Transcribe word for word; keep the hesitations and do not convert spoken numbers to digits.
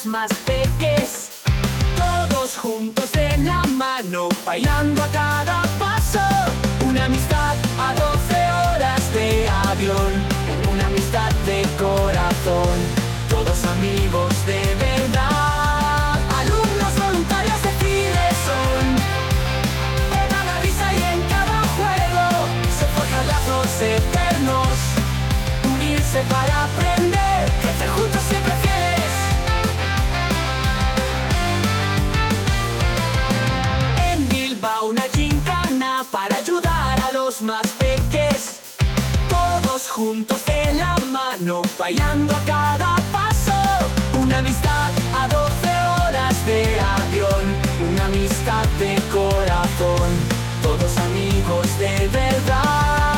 los más peques. Todos juntos de la mano, bailando a cada paso. Una amistad a doce horas de avión, una amistad de corazón. Todos amigos de verdad, alumnos voluntarios de Fide son. En cada risa y en cada juego se forjan lazos eternos. Unirse para aprender, crecer juntos siempre fieles. En Bilbao una gincana para ayudar a los más peques. Todos juntos de la mano, bailando a cada paso. Una amistad a doce horas de avión, una amistad de corazón. Todos amigos de verdad.